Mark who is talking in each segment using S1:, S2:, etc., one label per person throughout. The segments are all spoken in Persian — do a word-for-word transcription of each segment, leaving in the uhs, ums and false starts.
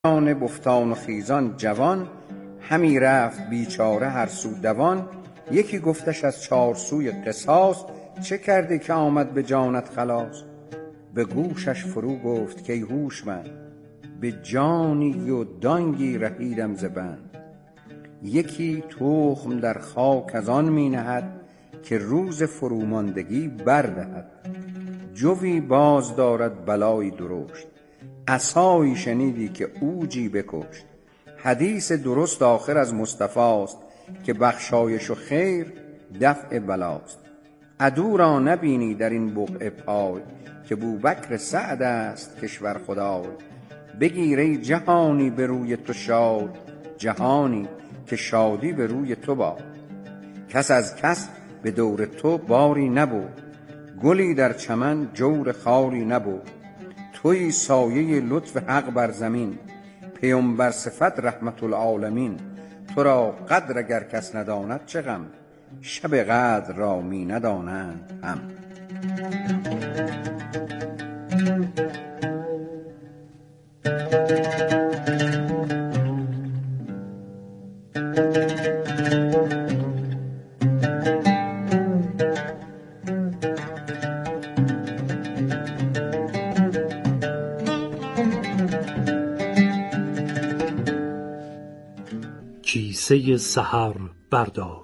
S1: بفتان و خیزان جوان، همی رفت بیچاره هر سو دوان. یکی گفتش از چار سوی قصاص، چه کردی که آمد به جانت خلاص؟ به گوشش فرو گفت کای هوشمند، به جانی و دانگی رهیدم ز بند. یکی تخم در خاک از آن می نهد، که روز فروماندگی بردهد. جوی باز دارد بلایی درشت، عصایی شنیدی که عوجی بکشت. حدیث درست آخر از مصطفاست، که بخشایش و خیر دفع بلاست. عدو را نبینی در این بقعه پای، که بوبکر سعد است کشور خدای. بگیر ای جهانی به روی تو شاد، جهانی که شادی به روی تو باد. کس از کس به دور تو باری نبود، گلی در چمن جور خاری نبود. تویی سایه لطف حق بر زمین، پیامبر صفت رحمت العالمین. تو را قدر اگر کس نداند چه غم، شب قدر را می ندانند هم.
S2: کیسه سحر بردار.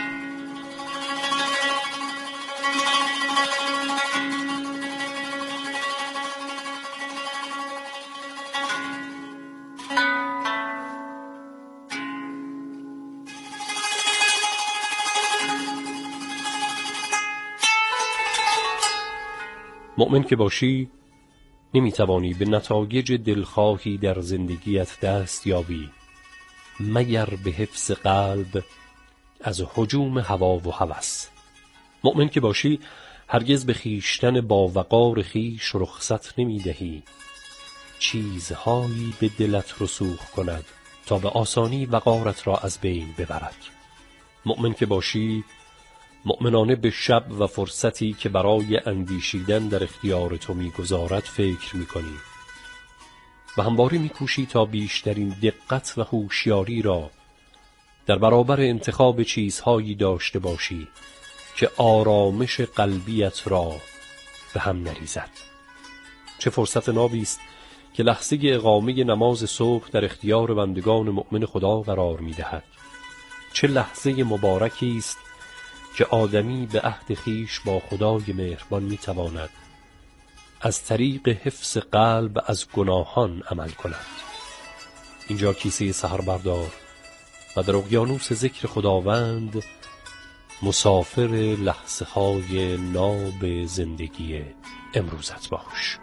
S3: مؤمن که باشی نمیتوانی به نتایج دلخواهی در زندگیت دست یابی مگر به حفظ قلب از هجوم هوا و هوس. مؤمن که باشی هرگز به خیشتن با وقار خیش رخصت نمی دهی چیزهایی به دلت رسوخ کند تا به آسانی وقارت را از بین ببرد. مؤمن که باشی مؤمنانه به شب و فرصتی که برای اندیشیدن در اختیار تو می‌گذارد فکر می‌کنی و همواره می‌کوشی تا بیشترین دقت و هوشیاری را در برابر انتخاب چیزهایی داشته باشی که آرامش قلبیت را به هم نریزد. چه فرصت نابی است که لحظه اقامه نماز صبح در اختیار بندگان مؤمن خدا قرار می‌دهد. چه لحظه مبارکی است که آدمی به عهد خیش با خدای مهربان می‌تواند از طریق حفظ قلب از گناهان عمل کند. اینجا کیسه سحر بردار و در اقیانوس ذکر خداوند مسافر لحظه های ناب زندگی امروزت باش.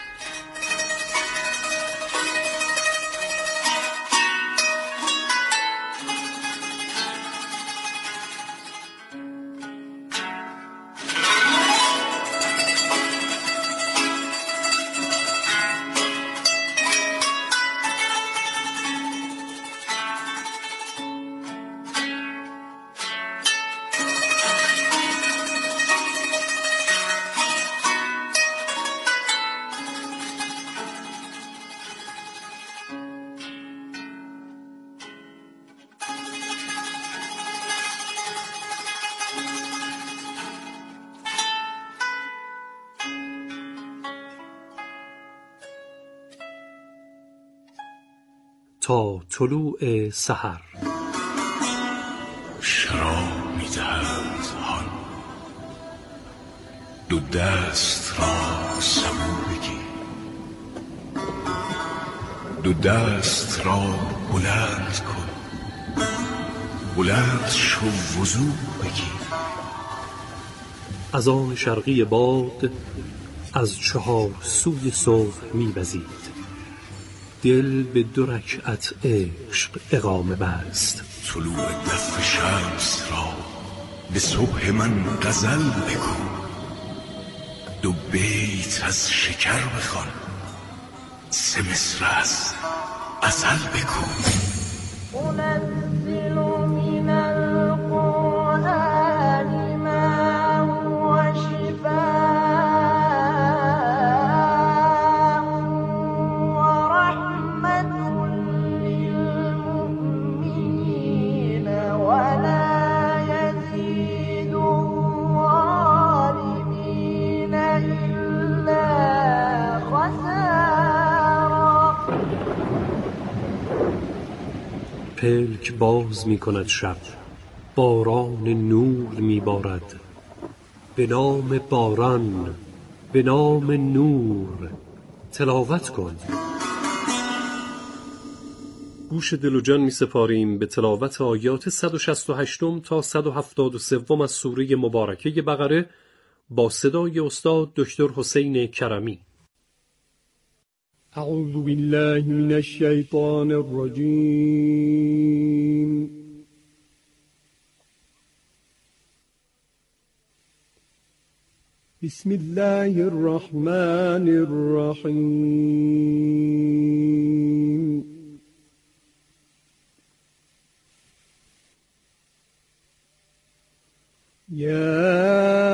S2: تا طلوع سحر
S4: شراب می دهد حال، دو دست را سبو بگیر، دو دست را بلند کن، بلند شو وضو بگیر.
S2: از آن شرقی باد از چهار سوی صبح می وزید، دل به دو رکعت عشق اقامه بست.
S4: طلوع دف شمس را به صبح من غزل بگو، دو بیت از شکر بخوان، سه مصر از غزل بگو.
S5: ورحمة
S2: پلک باز می کند شب، باران نور می بارد. به نام باران، به نام نور تلاوت کن. گوش دل و جان می سپاریم به تلاوت آیات صد و شصت و هشت تا صد و هفتاد و سه از سوره مبارکه بقره با صدای استاد دکتر حسین کرمی.
S5: اعوذ بالله من الشیطان الرجیم. بسم الله الرحمن الرحیم. یا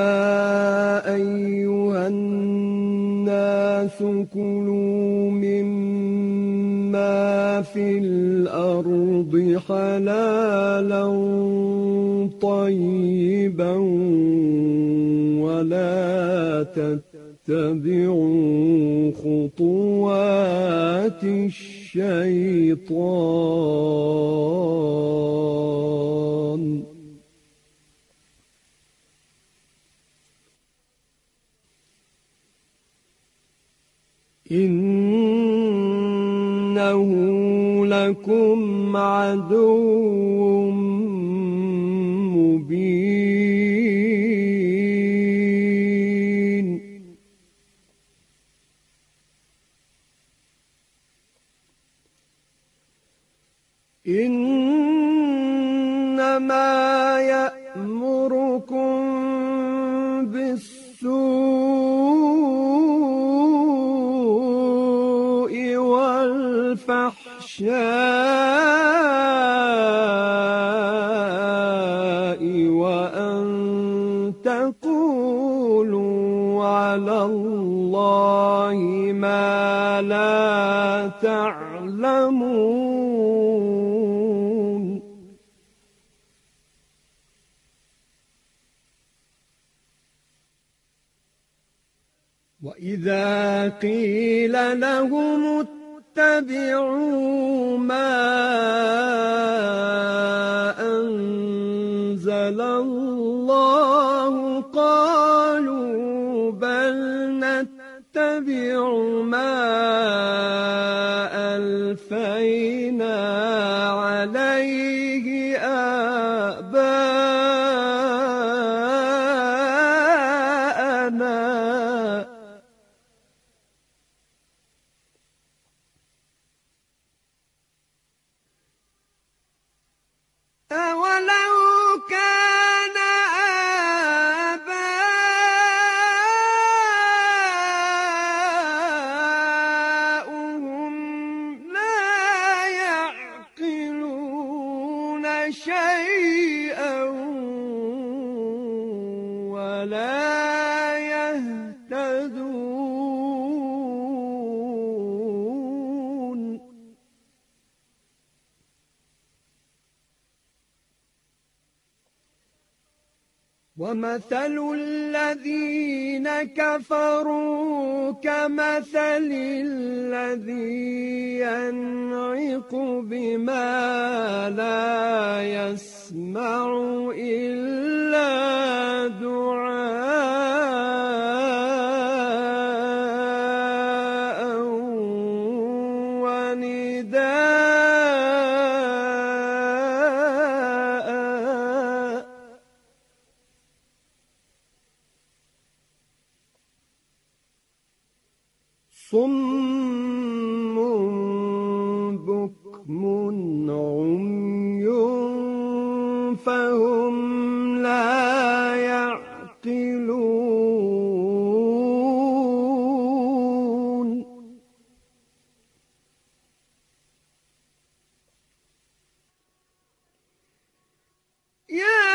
S5: ایها الناس كلوا مما في الأرض حلالا طيبا ولا تتبعوا خطوات الشيطان إنه لكم عدو مبين. إنما يأمركم بالسوء والفحشاء وأن تقولوا على الله ما لا تعلمون. وإذا قيل لهم اتبعوا ما أنزل الله قالوا بل نتبع ما ألفينا عليه آباءنا أولو كان آباؤهم لا يعقلون شيئا ولا يهتدون. ومثل الذين كفروا كمثل الذي ينعق بما لا يسمع إلا دعاء ونداء صم بكم عمي فهم لا يعقلون. يا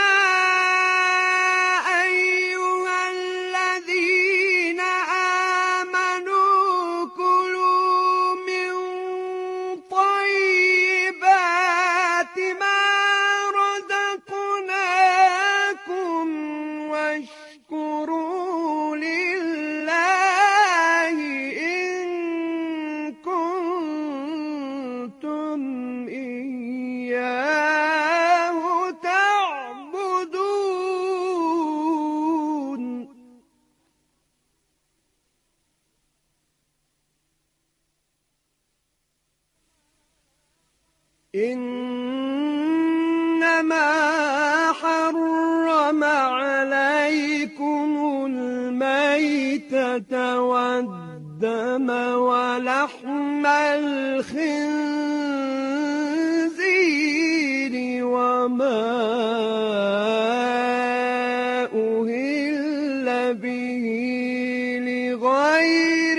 S5: أيها الذين آمنوا كلوا من طيبات ما رزقناكم إنما حرم عليكم الميتة والدم ولحم الخنزير وما أهل به لغير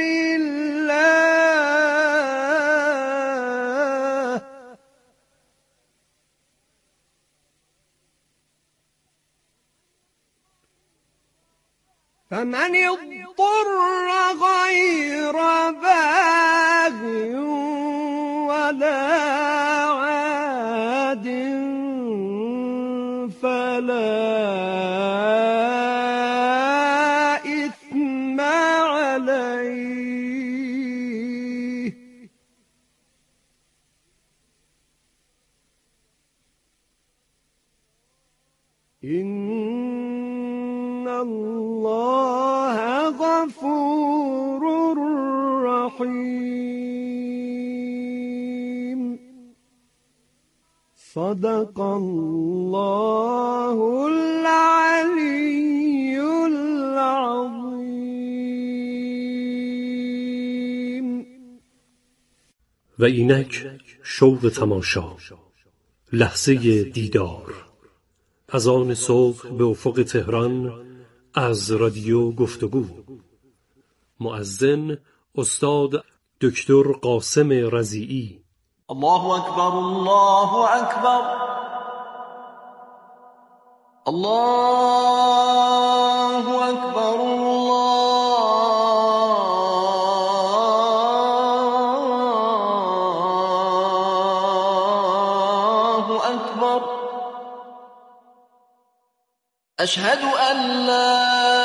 S5: الله فمن اضطر غير باغ ولا عاد فلا إثم عليه إن الله غفور رحيم صدق الله العلي العظيم.
S2: و اینک شوق تماشا، لحظه دیدار، از آن صبح به افق تهران از رادیو گفتگو. مؤذن استاد دکتر قاسم رضیعی.
S6: الله اکبر، الله اکبر، الله اکبر، الله اکبر. اشهد ان لا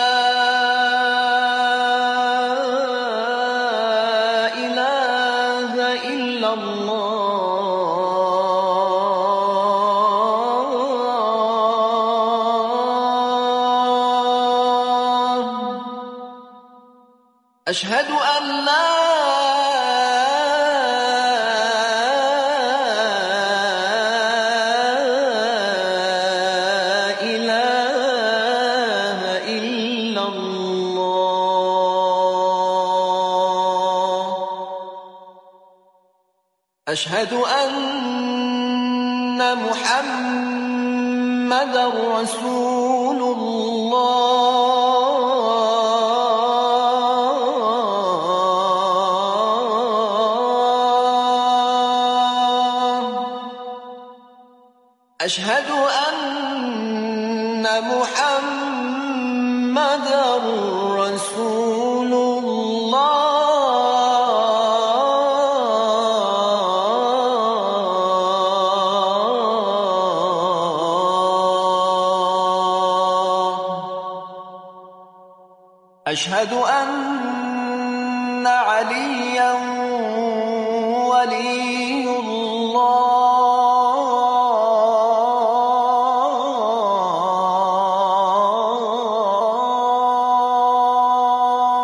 S6: اله الا الله. اشهد ان لا أشهد أن محمد رسول الله. أشهد أن محمد رسول الله. أشهد أن عليا ولي الله.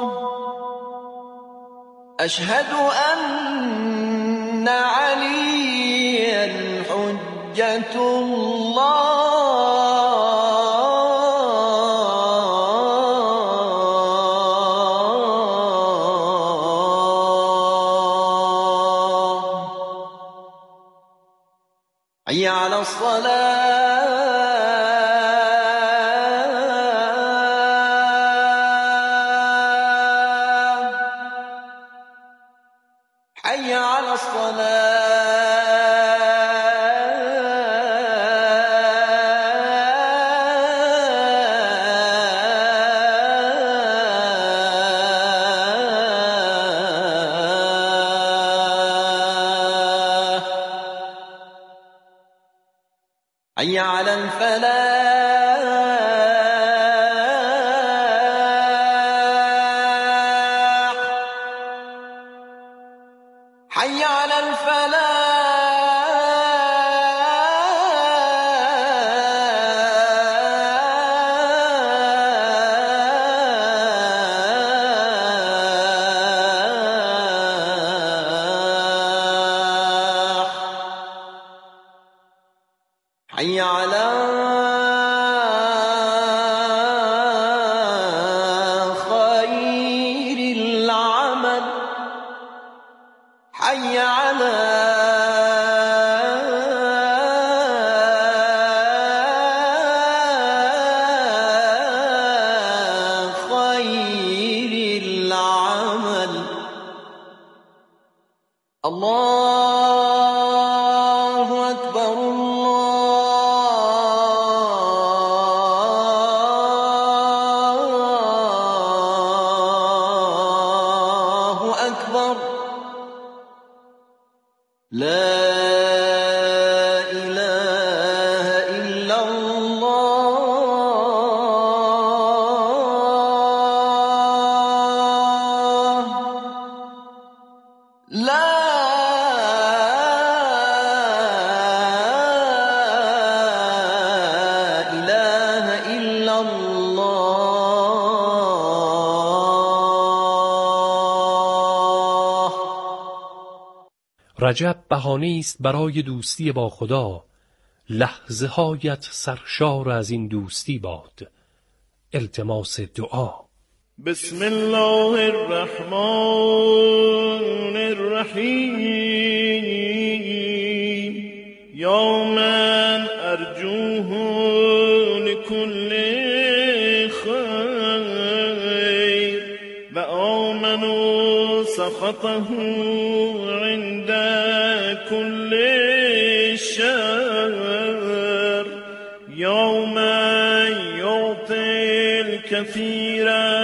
S6: أشهد أن عليا حجة الله. حي على الصلاة، حي على الصلاة، حي على الفلاح، حي على الفلاح. حي على خير العمل حي على الله أكبر الله أكبر لا إله إلا الله لا
S3: رجب بهانه است برای دوستی با خدا. لحظه هایت سرشار از این دوستی باد. التماس دعا.
S7: بسم الله الرحمن الرحیم یا من ارجوه لكل خیر و آمنوا سخطه عند كل شر يوم يعطي الكثير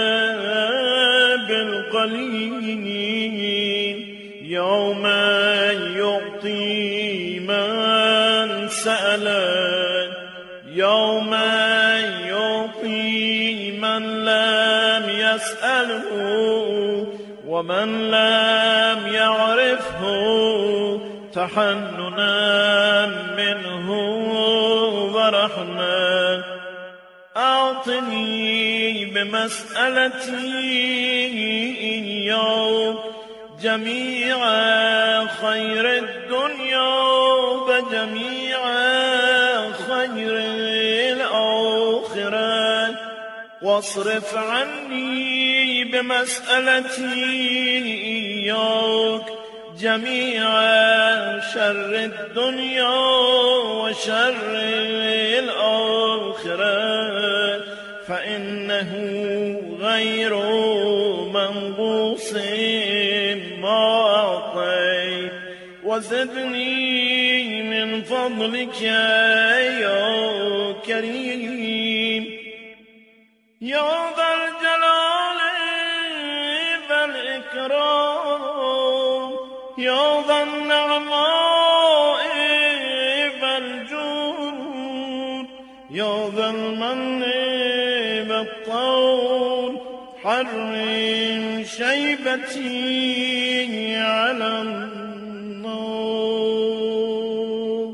S7: بالقليل يوم يعطي من سأل يوم يعطي من لم يسأله ومن لم يعرفه تحننا منه ورحمة أعطني بمسألتي اليوم جميع خير الدنيا وجميع خير الآخرة واصرف عني بمسألتي إياك جميع شر الدنيا وشر الآخرة فإنه غير منقوص ما أعطيت وزدني من فضلك يا كريم يا ذا الجلال والإكرام يا ذا النعماء والجود يا ذا المن والطول حرم شيبتي على النار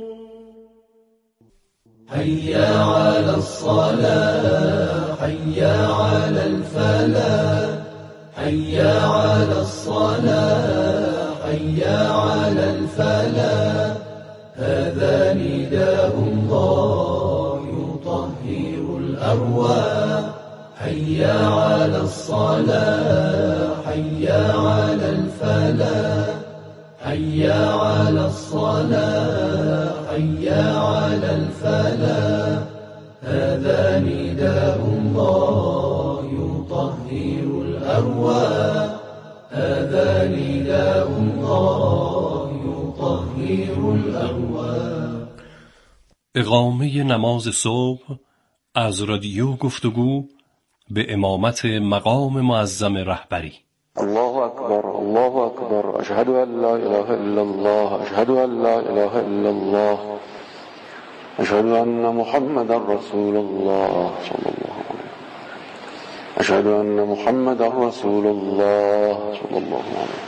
S8: حي على الصلاة حي على الفلاح حي على الصلاة حي على الفلاح هذا نداء الله يطهر الأرواح حي على الصلاة حي على الفلاح حي على الصلاة حي على الفلاح هذا نداء الله يطهر الأرواح هذا نداء الله يطهر الأرواح.
S3: اقامه نماز صبح از رادیو گفتگو به امامت مقام معظم رهبری.
S9: الله اکبر الله اکبر اشهد ان لا اله الا الله اشهد ان لا اله الا الله اشهد ان محمد رسول الله صلی الله علیه اشهد ان محمد رسول الله صلی الله علیه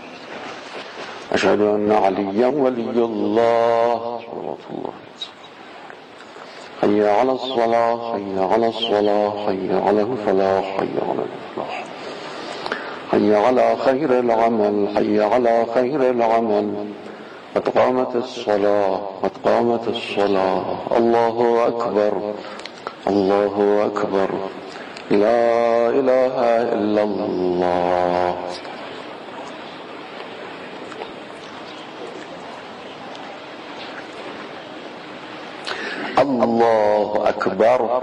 S9: اشهد ان علی ولی الله صلوات الله حي على الصلاة حي على الصلاة حي على الفلاح حي على الفلاح حي على خير العمل حي على خير العمل قد قامت الصلاة قد قامت الصلاة الله أكبر الله أكبر لا إله إلا الله. الله أكبر.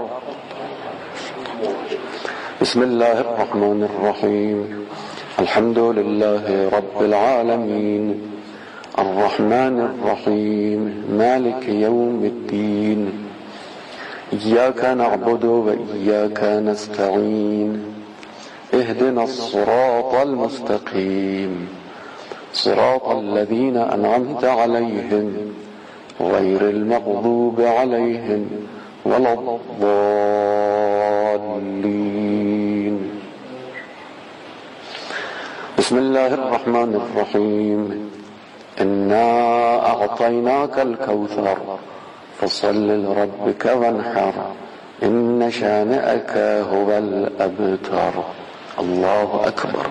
S9: بسم الله الرحمن الرحيم. الحمد لله رب العالمين الرحمن الرحيم مالك يوم الدين إياك نعبد وإياك نستعين اهدنا الصراط المستقيم صراط الذين أنعمت عليهم غير المغضوب عليهم ولا الضالين. بسم الله الرحمن الرحيم. إنا أعطيناك الكوثر فصل لربك وانحر إن شانئك هو الأبتر. الله أكبر.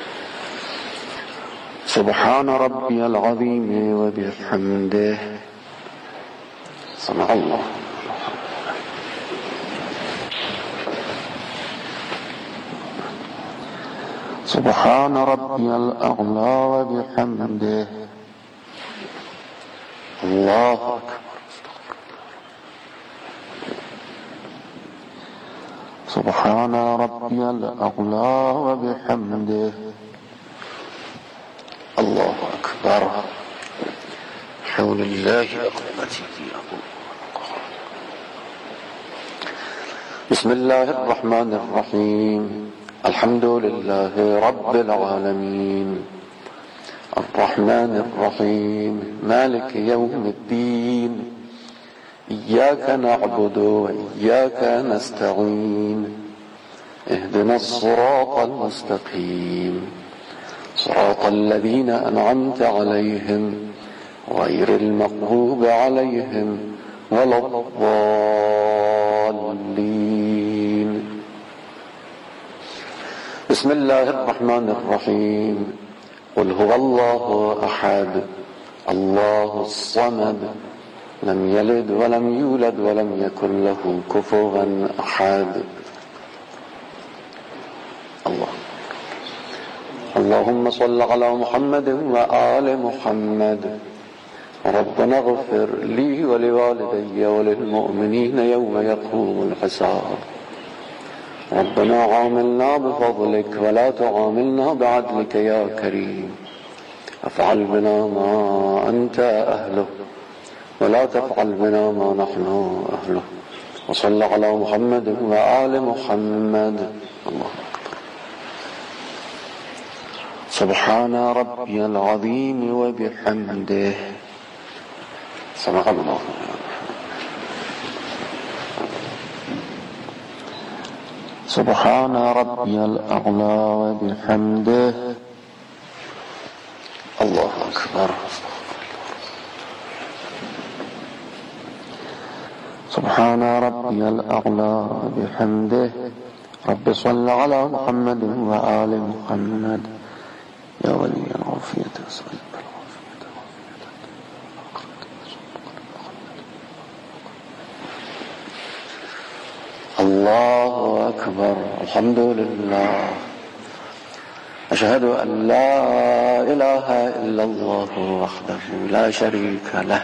S9: سبحان ربي العظيم وبحمده. سمع الله. سبحان ربي الأعلى وبحمده. الله أكبر. سبحان ربي الأعلى وبحمده. الله أكبر. حول الله أقوتي بسم الله الرحمن الرحيم. الحمد لله رب العالمين الرحمن الرحيم مالك يوم الدين إياك نعبد وإياك نستعين اهدنا الصراط المستقيم صراط الذين أنعمت عليهم غير المغضوب عليهم ولا الضالين. بسم الله الرحمن الرحيم. قل هو الله أحد الله الصمد لم يلد ولم يولد ولم يكن له كفوا أحد. الله. اللهم صل على محمد وآل محمد. ربنا اغفر لي ولوالدي وللمؤمنين يوم يقوم الحساب. ربنا عاملنا بفضلك ولا تعاملنا بعدلك يا كريم. افعل بنا ما أنت أهله ولا تفعل بنا ما نحن أهله. وصل على محمد وآل محمد. الله أكبر. سبحان ربي العظيم وبحمده. سمع الله. سبحان ربي الأعلى وبحمده. الله أكبر. سبحان ربي الأعلى وبحمده. رب صل على محمد وآل محمد. يا ولي العافية أسألك الله أكبر. الحمد لله. أشهد أن لا إله إلا الله وحده لا شريك له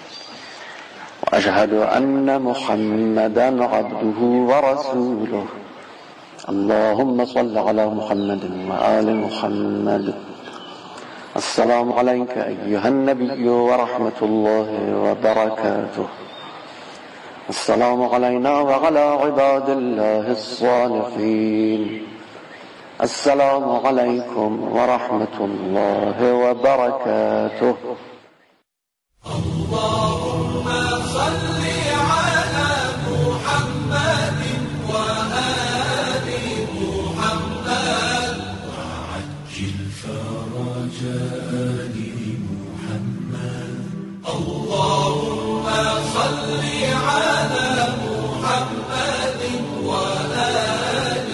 S9: وأشهد أن محمدا عبده ورسوله. اللهم صل على محمد وآل محمد. السلام عليك أيها النبي ورحمة الله وبركاته. السلام علينا وعلى عباد الله الصالحين. السلام عليكم ورحمة الله وبركاته.
S8: اللهم صل على محمد وآل محمد وعجل فرج آل محمد. اللهم صل على محمد وآل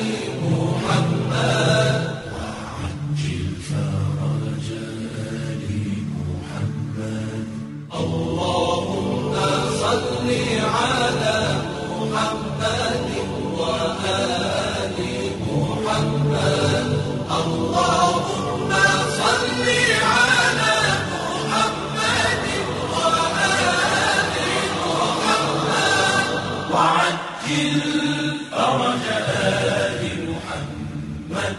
S8: محمد وعجل فرج آل محمد. اللهم صل على محمد وآل محمد اللهم صل على محمد وآل محمد وعجل فرج آل محمد.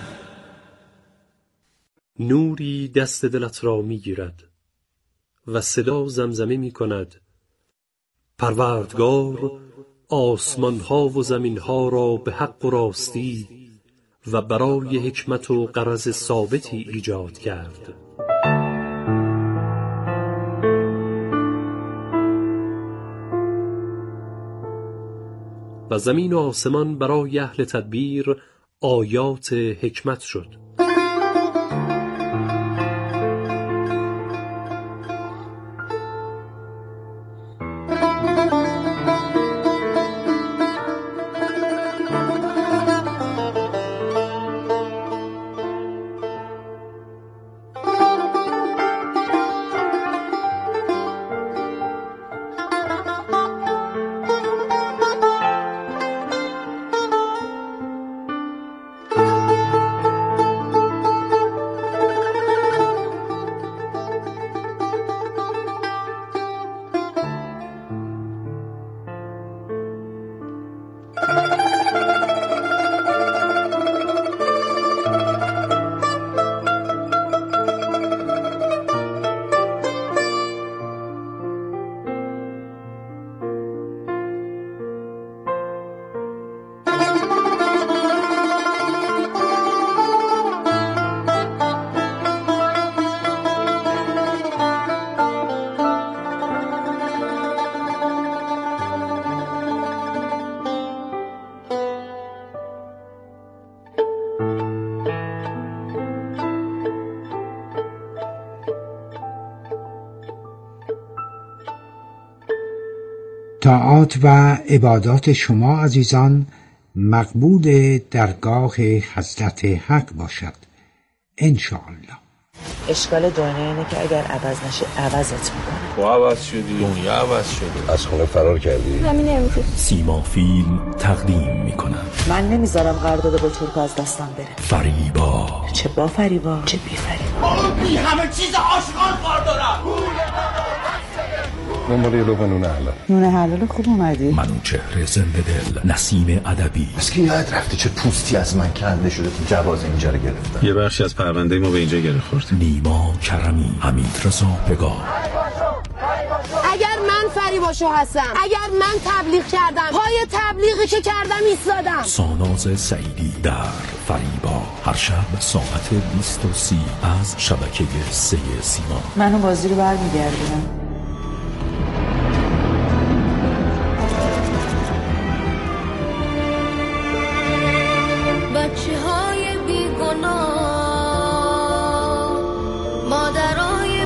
S2: نوری دست دلت را می گیرد و صدا زمزمه می کند پروردگار آسمان ها و زمین ها را به حق و راستی و برای حکمت و غرض ثابتی ایجاد کرد. و زمین و آسمان برای اهل تدبیر آیات حکمت شد.
S10: طاعات و عبادات شما عزیزان مقبول درگاه حضرت حق باشد انشاءالله.
S11: اشکال دنیا اینه که اگر عوض نشه عوضت میکنه.
S12: تو عوض شدی، دنیا عوض شده. از خونه فرار کردی.
S11: همین امروز
S13: سیما فیلم تقدیم میکنم.
S11: من نمیذارم قرارداد با ترک از دستم بره.
S13: فریبا.
S11: چه با فریبا چه بی فریبا.
S8: بی همه چیز عاشقان کار دارم.
S12: دنبال یه لقمه نون حلال.
S11: نون حلال خوب اومدی.
S13: منوچهر زنده دل نسیم ادبی.
S12: از کی یاد رفته چه پوستی از من کنده شده تو جواز اینجا رو گرفتن. یه بخشی از پرونده ما به اینجا گره خورد.
S13: نیما کرمی، حمید رضا پگاه.
S14: اگر من فریباشو هستم، اگر من تبلیغ کردم، پای تبلیغی که کردم ایستادم.
S13: ساناز سعیدی در فریبا، هر شب ساعت بیست و سی از شبکه سه سیما.
S11: منو بازی رو برمیگردونم.
S15: بچه های بیگناه، مادرای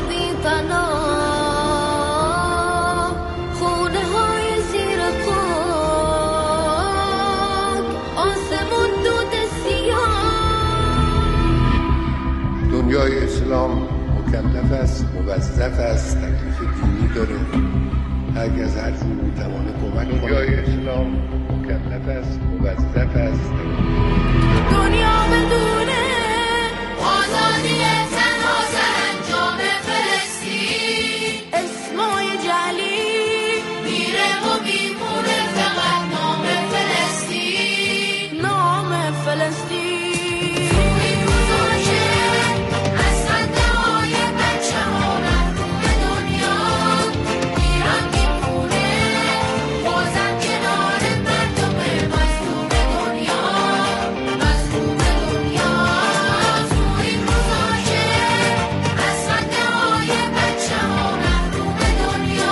S15: بی‌پناه، خونه های زیر خاک، آسمون دود سیاه.
S16: دنیای اسلام مکلف است، موظف است، تکلیف دینی داره. هر کس هر جور میتوانه کمک کنه. دنیای اسلام مکلف است، موظف است.